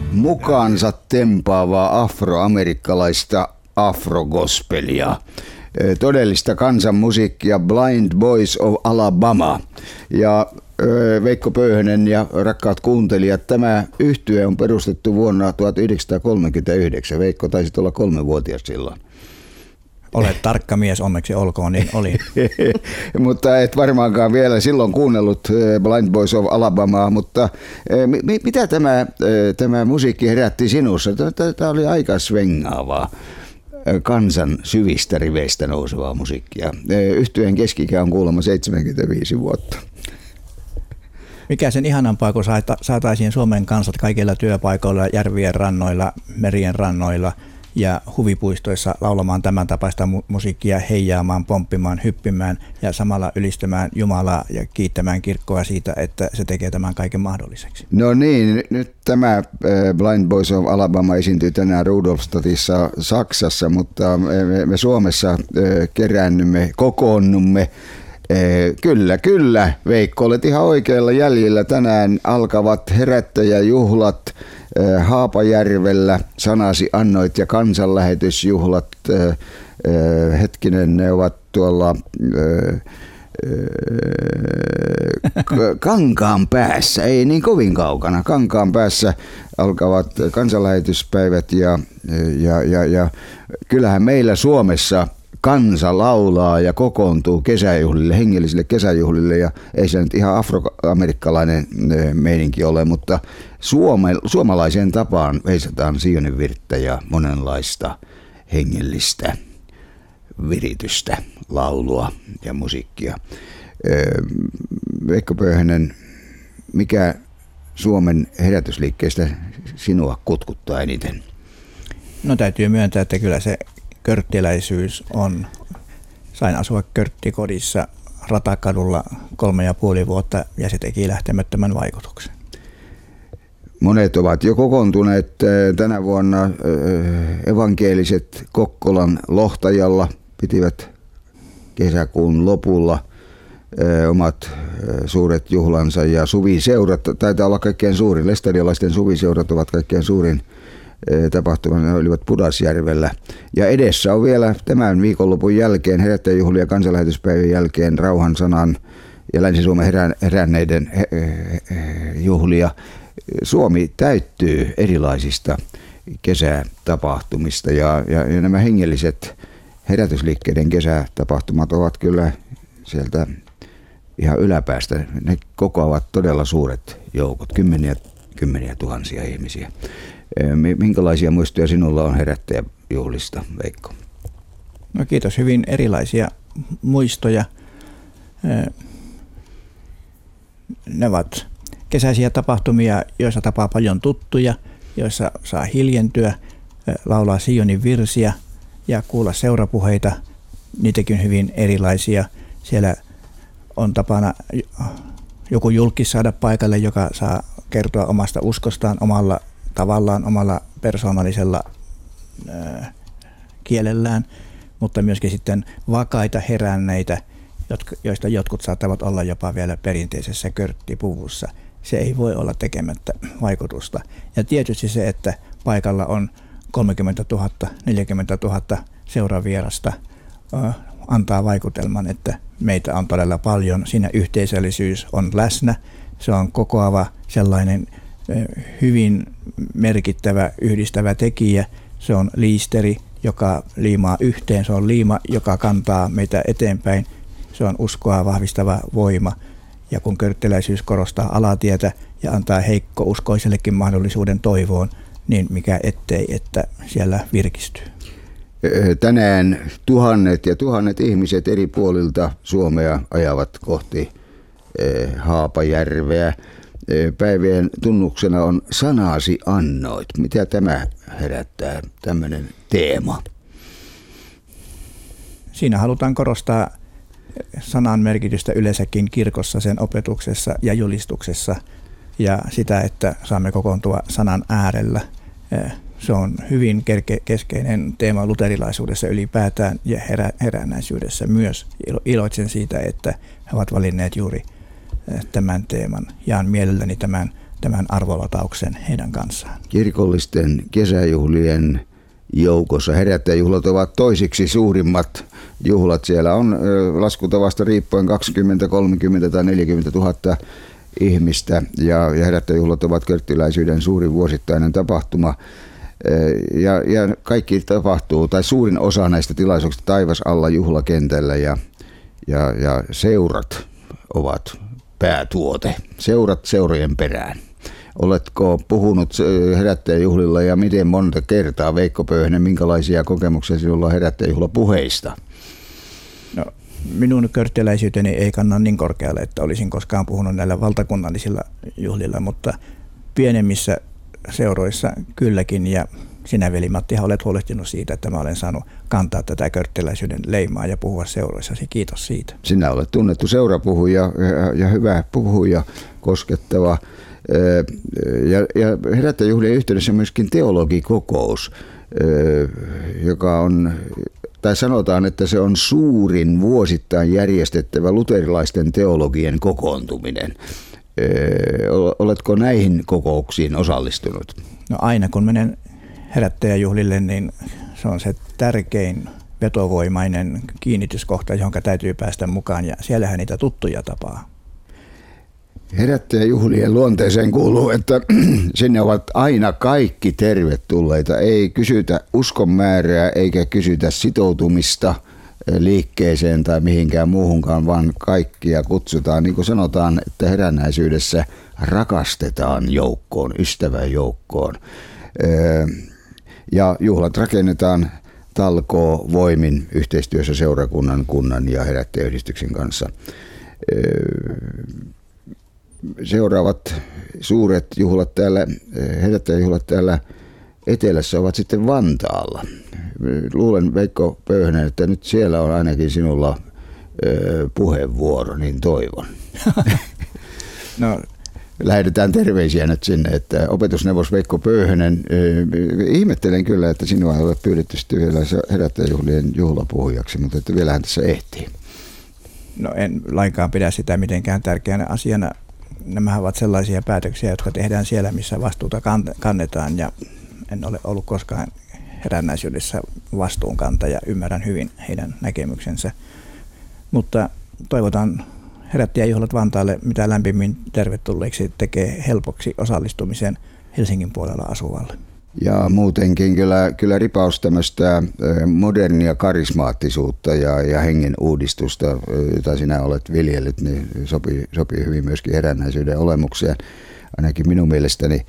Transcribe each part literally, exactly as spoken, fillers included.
mukaansa tempaavaa afroamerikkalaista afrogospelia. Todellista kansanmusiikkia Blind Boys of Alabama. Ja Veikko Pöyhönen ja rakkaat kuuntelijat, tämä yhtye on perustettu vuonna tuhatyhdeksänsataakolmekymmentäyhdeksän. Veikko, taisit olla kolmevuotias silloin. Olet tarkka mies, onneksi olkoon, niin oli. Mutta et varmaankaan vielä silloin kuunnellut Blind Boys of Alabama, mutta mi- mitä tämä, tämä musiikki herätti sinussa? Tämä oli aika svengaavaa, kansan syvistä riveistä nousevaa musiikkia. Yhtyeen keski-ikä on kuulemma seitsemänkymmentäviisi vuotta. Mikä sen ihanampaa, kun saataisiin Suomen kansat kaikilla työpaikoilla, järvien rannoilla, merien rannoilla ja huvipuistoissa laulamaan tämän tapaista mu- musiikkia, heijaamaan, pomppimaan, hyppimään ja samalla ylistämään Jumalaa ja kiittämään kirkkoa siitä, että se tekee tämän kaiken mahdolliseksi. No niin, nyt tämä Blind Boys of Alabama esiintyy tänään Rudolfstadtissa Saksassa, mutta me, me Suomessa keräännymme, kokoonnumme. Kyllä, kyllä, Veikko, olet ihan oikealla jäljellä. Tänään alkavat herättäjäjuhlat Haapajärvellä, sanasi annoit, ja kansanlähetysjuhlat. Hetkinen, ne ovat tuolla Kankaan päässä, ei niin kovin kaukana. Kankaan päässä alkavat kansanlähetyspäivät ja, ja, ja, ja kyllähän meillä Suomessa kansa laulaa ja kokoontuu kesäjuhlille, hengellisille kesäjuhlille, ja ei se nyt ihan afroamerikkalainen meininki ole, mutta suome, suomalaiseen tapaan veisataan Sionin virttä ja monenlaista hengellistä viritystä, laulua ja musiikkia. Veikko Pöyhönen, mikä Suomen herätysliikkeestä sinua kutkuttaa eniten? No täytyy myöntää, että kyllä se körttiläisyys on. Sain asua körttikodissa Ratakadulla kolme ja puoli vuotta ja se teki lähtemättömän vaikutuksen. Monet ovat jo kokoontuneet tänä vuonna. Evankeeliset Kokkolan Lohtajalla pitivät kesäkuun lopulla omat suuret juhlansa, ja suviseurat taitaa olla kaikkein suurin. Lestadiolaisten suviseurat ovat kaikkein suurin tapahtuma, ne olivat Pudasjärvellä. Ja edessä on vielä tämän viikonlopun jälkeen, herättäjäjuhlia kansanlähetyspäivän jälkeen, rauhan sanan ja Länsi-Suomen herän, heränneiden he, he, juhlia. Suomi täyttyy erilaisista kesätapahtumista, ja, ja, ja nämä hengelliset herätysliikkeiden kesätapahtumat ovat kyllä sieltä ihan yläpäästä. Ne kokoavat todella suuret joukot, kymmeniä, kymmeniä tuhansia ihmisiä. Minkälaisia muistoja sinulla on herättäjäjuhlista, Veikko? No kiitos, hyvin erilaisia muistoja. Ne ovat kesäisiä tapahtumia, joissa tapaa paljon tuttuja, joissa saa hiljentyä, laulaa Sionin virsiä ja kuulla seurapuheita. Niitäkin hyvin erilaisia. Siellä on tapana joku julkis saada paikalle, joka saa kertoa omasta uskostaan omalla tavallaan, omalla persoonallisella ää, kielellään, mutta myöskin sitten vakaita heränneitä, jotka, joista jotkut saattavat olla jopa vielä perinteisessä körttipuvussa. Se ei voi olla tekemättä vaikutusta. Ja tietysti se, että paikalla on kolmekymmentätuhatta, neljäkymmentätuhatta seuravierasta, ää, antaa vaikutelman, että meitä on todella paljon. Siinä yhteisöllisyys on läsnä. Se on kokoava sellainen hyvin merkittävä yhdistävä tekijä. Se on liisteri, joka liimaa yhteen. Se on liima, joka kantaa meitä eteenpäin. Se on uskoa vahvistava voima. Ja kun körttiläisyys korostaa alatietä ja antaa heikkouskoisellekin mahdollisuuden toivoon, niin mikä ettei, että siellä virkistyy. Tänään tuhannet ja tuhannet ihmiset eri puolilta Suomea ajavat kohti Haapajärveä. Päivien tunnuksena on sanasi annoit. Mitä tämä herättää, tämmöinen teema? Siinä halutaan korostaa sanan merkitystä yleensäkin kirkossa, sen opetuksessa ja julistuksessa, ja sitä, että saamme kokoontua sanan äärellä. Se on hyvin keskeinen teema luterilaisuudessa ylipäätään ja herä, herännäisyydessä myös. Iloitsen siitä, että he ovat valinneet juuri tämän teeman. Jaan mielelläni tämän tämän arvolatauksen heidän kanssaan. Kirkollisten kesäjuhlien joukossa herättäjäjuhlat ovat toisiksi suurimmat juhlat. Siellä on laskutavasta riippuen kaksikymmentä, kolmekymmentä tai neljäkymmentä tuhatta ihmistä ja herättäjäjuhlat ovat körttiläisyyden suurin vuosittainen tapahtuma. Ja, ja kaikki tapahtuu, tai suurin osa näistä tilaisuuksista taivas alla juhlakentällä ja, ja, ja seurat ovat päätuote. Seurat seurojen perään. Oletko puhunut herättäjäjuhlilla ja miten monta kertaa, Veikko Pöyhönen, minkälaisia kokemuksia sinulla on herättäjäjuhlapuheista? No, minun körttiläisyyteni ei kanna niin korkealle, että olisin koskaan puhunut näillä valtakunnallisilla juhlilla, mutta pienemmissä seuroissa kylläkin, ja sinä, veli Mattihan, olet huolehtinut siitä, että mä olen saanut kantaa tätä körttiläisyyden leimaa ja puhua seuroissasi. Kiitos siitä. Sinä olet tunnettu seurapuhuja ja, ja hyvä puhuja, koskettava. Ja, ja herättäjäjuhlien yhteydessä myöskin teologikokous, joka on, tai sanotaan, että se on suurin vuosittain järjestettävä luterilaisten teologien kokoontuminen. Oletko näihin kokouksiin osallistunut? No aina kun menen herättäjäjuhlille, niin se on se tärkein vetovoimainen kiinnityskohta, johon täytyy päästä mukaan, ja siellähän niitä tuttuja tapaa. Herättäjäjuhlien luonteeseen kuuluu, että sinne ovat aina kaikki tervetulleita. Ei kysytä uskon määrää eikä kysytä sitoutumista liikkeeseen tai mihinkään muuhunkaan, vaan kaikkia kutsutaan. Niin kuin sanotaan, että herännäisyydessä rakastetaan joukkoon, ystävän joukkoon. Ja juhlat rakennetaan talkoo voimin yhteistyössä seurakunnan, kunnan ja herättäjäyhdistyksen kanssa. Seuraavat suuret juhlat täällä, herättäjäjuhlat täällä etelässä ovat sitten Vantaalla. Luulen, Veikko Pöyhönen, että nyt siellä on ainakin sinulla ö, puheenvuoro, niin toivon. No, lähetetään terveisiä nyt sinne, että opetusneuvos Veikko Pöyhönen, ihmettelen kyllä, että sinua ei ole pyydetty sitten vielä herättäjäjuhlien juhlapuhujaksi, mutta että vielähän tässä ehtii. No en lainkaan pidä sitä mitenkään tärkeänä asiana. Nämä ovat sellaisia päätöksiä, jotka tehdään siellä, missä vastuuta kannetaan, ja en ole ollut koskaan herännäisyydessä vastuunkantaja. Ymmärrän hyvin heidän näkemyksensä, mutta toivotan herättäjäjuhlat Vantaalle mitä lämpimmin tervetulleeksi, tekee helpoksi osallistumisen Helsingin puolella asuvalle. Ja muutenkin kyllä, kyllä ripaus tämmöistä modernia karismaattisuutta ja, ja hengen uudistusta, jota sinä olet viljellyt, niin sopii, sopii hyvin myöskin herännäisyyden olemukseen. Ainakin minun mielestäni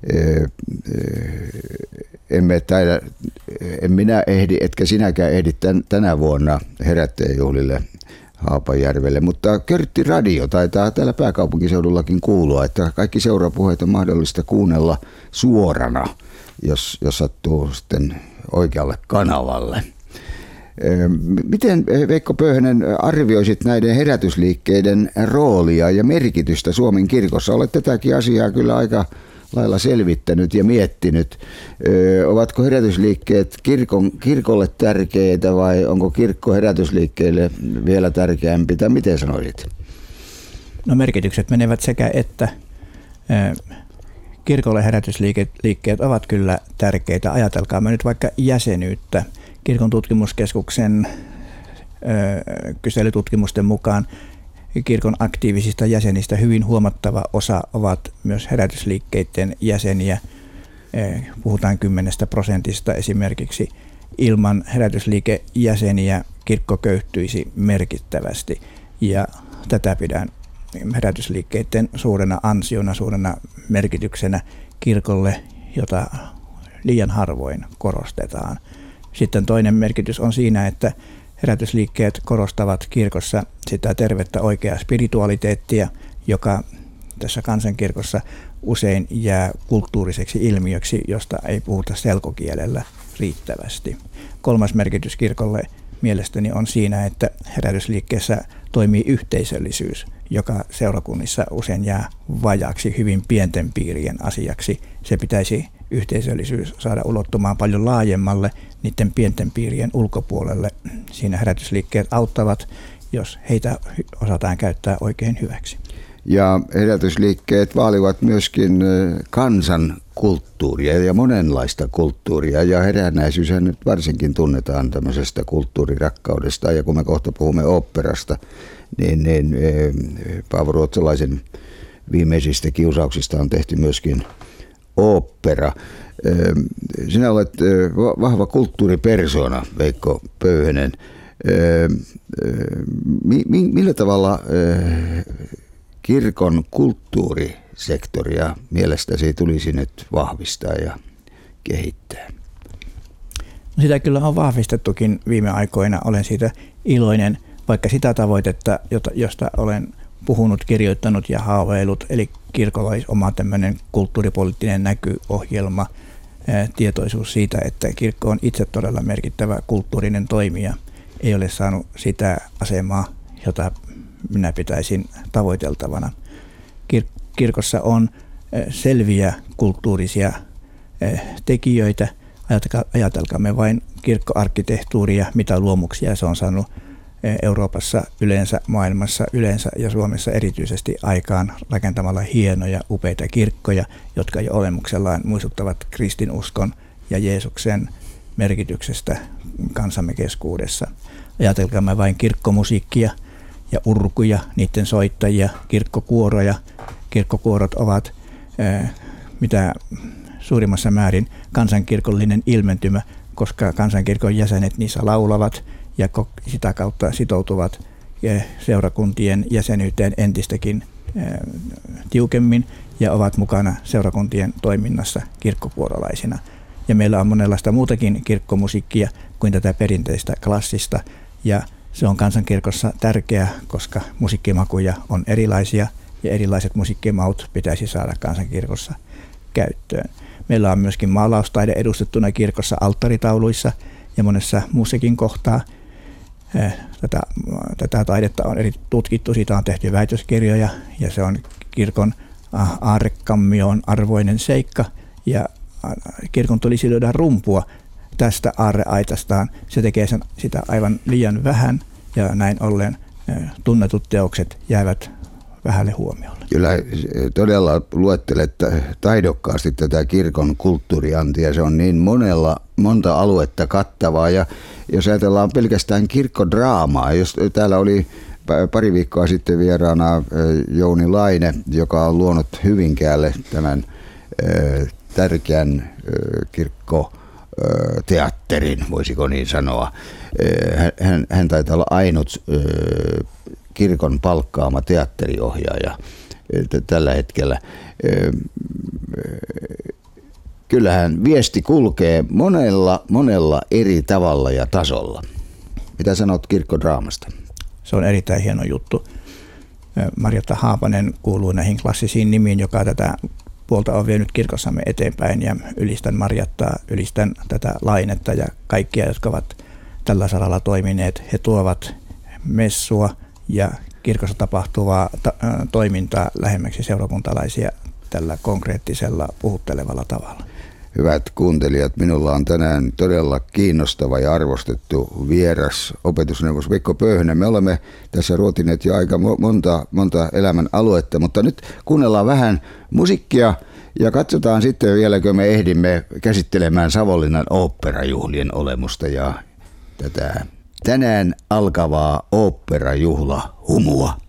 emme taida, en minä ehdi, etkä sinäkään ehdi tän, tänä vuonna herättäjäjuhlille Haapajärvelle, mutta Körtti Radio taitaa täällä pääkaupunkiseudullakin kuulua, että kaikki seurapuheet on mahdollista kuunnella suorana, jos, jos sattuu sitten oikealle kanavalle. Miten, Veikko Pöyhönen, arvioisit näiden herätysliikkeiden roolia ja merkitystä Suomen kirkossa? Olet tätäkin asiaa kyllä aika lailla selvittänyt ja miettinyt. Ovatko herätysliikkeet kirkon, kirkolle tärkeitä vai onko kirkko herätysliikkeille vielä tärkeämpi, tai miten sanoisit? No merkitykset menevät sekä että. Kirkolle herätysliikkeet ovat kyllä tärkeitä. Ajatelkaamme nyt vaikka jäsenyyttä. Kirkon tutkimuskeskuksen ö, kyselytutkimusten mukaan kirkon aktiivisista jäsenistä hyvin huomattava osa ovat myös herätysliikkeiden jäseniä. Puhutaan kymmenestä prosentista esimerkiksi. Ilman herätysliikejäseniä kirkko köyhtyisi merkittävästi, ja tätä pidän herätysliikkeiden suurena ansiona, suurena merkityksenä kirkolle, jota liian harvoin korostetaan. Sitten toinen merkitys on siinä, että herätysliikkeet korostavat kirkossa sitä tervettä oikeaa spiritualiteettia, joka tässä kansankirkossa usein jää kulttuuriseksi ilmiöksi, josta ei puhuta selkokielellä riittävästi. Kolmas merkitys kirkolle mielestäni on siinä, että herätysliikkeessä toimii yhteisöllisyys, joka seurakunnissa usein jää vajaaksi hyvin pienten piirien asiaksi. Se pitäisi yhteisöllisyys saada ulottumaan paljon laajemmalle niiden pienten piirien ulkopuolelle. Siinä herätysliikkeet auttavat, jos heitä osataan käyttää oikein hyväksi. Ja herätysliikkeet vaalivat myöskin kansan kulttuuria ja monenlaista kulttuuria. Ja herännäisyyshän nyt varsinkin tunnetaan tämmöisestä kulttuurirakkaudesta. Ja kun me kohta puhumme oopperasta, niin, niin Paavo Ruotsalaisen viimeisistä kiusauksista on tehty myöskin ooppera. Sinä olet vahva kulttuuripersona, Veikko Pöyhönen. Millä tavalla kirkon kulttuurisektoria mielestäsi tulisi nyt vahvistaa ja kehittää? No sitä kyllä on vahvistettukin viime aikoina. Olen siitä iloinen, vaikka sitä tavoitetta, josta olen puhunut, kirjoittanut ja haaveillut, eli kirkolla olisi oma tämmöinen kulttuuripoliittinen näkyohjelma, tietoisuus siitä, että kirkko on itse todella merkittävä kulttuurinen toimija, ei ole saanut sitä asemaa, jota minä pitäisin tavoiteltavana. Kir- kirkossa on selviä kulttuurisia tekijöitä. Ajatelkaamme vain kirkkoarkkitehtuuria, mitä luomuksia se on saanut Euroopassa yleensä, maailmassa yleensä ja Suomessa erityisesti aikaan rakentamalla hienoja, upeita kirkkoja, jotka jo olemuksellaan muistuttavat kristinuskon ja Jeesuksen merkityksestä kansamme keskuudessa. Ajatelkaamme vain kirkkomusiikkia ja urkuja, niiden soittajia, kirkkokuoroja. Kirkkokuorot ovat ää, mitä suurimmassa määrin kansankirkollinen ilmentymä, koska kansankirkon jäsenet niissä laulavat ja sitä kautta sitoutuvat seurakuntien jäsenyyteen entistäkin tiukemmin ja ovat mukana seurakuntien toiminnassa kirkkokuorolaisina. Ja meillä on monenlaista muutakin kirkkomusiikkia kuin tätä perinteistä klassista, ja se on kansankirkossa tärkeää, koska musiikkimakuja on erilaisia ja erilaiset musiikkimaut pitäisi saada kansankirkossa käyttöön. Meillä on myöskin maalaustaide edustettuna kirkossa alttaritauluissa ja monessa muussakin kohtaa. Tätä, tätä taidetta on eri tutkittu, siitä on tehty väitöskirjoja ja se on kirkon aarrekammion arvoinen seikka ja kirkon tulisi lyödä rumpua tästä aarreaitastaan. Se tekee sen, sitä aivan liian vähän ja näin ollen tunnetut teokset jäävät vähälle huomiolle. Kyllä todella luettelet taidokkaasti tätä kirkon kulttuuriantia. Se on niin monella, monta aluetta kattavaa. Ja jos ajatellaan pelkästään kirkkodraamaa, jos täällä oli pari viikkoa sitten vieraana Jouni Laine, joka on luonut Hyvinkäälle tämän tärkeän kirkkoteatterin, voisiko niin sanoa. Hän, hän taitaa olla ainut kirkon palkkaama teatteriohjaaja tällä hetkellä. Kyllähän viesti kulkee monella, monella eri tavalla ja tasolla. Mitä sanot kirkkodraamasta? Se on erittäin hieno juttu. Marjatta Haapanen kuuluu näihin klassisiin nimiin, joka tätä puolta on vienyt kirkossamme eteenpäin, ja ylistän Marjattaa, ylistän tätä Lainetta ja kaikkia, jotka ovat tällä saralla toimineet. He tuovat messua ja kirkossa tapahtuvaa ta- toimintaa lähemmäksi seurakuntalaisia tällä konkreettisella puhuttelevalla tavalla. Hyvät kuuntelijat, minulla on tänään todella kiinnostava ja arvostettu vieras, opetusneuvos Veikko Pöyhönen. Me olemme tässä ruotineet jo aika monta, monta elämän aluetta, mutta nyt kuunnellaan vähän musiikkia ja katsotaan sitten vieläkö me ehdimme käsittelemään Savonlinnan oopperajuhlien olemusta ja tätä tänään alkavaa oopperajuhla humua.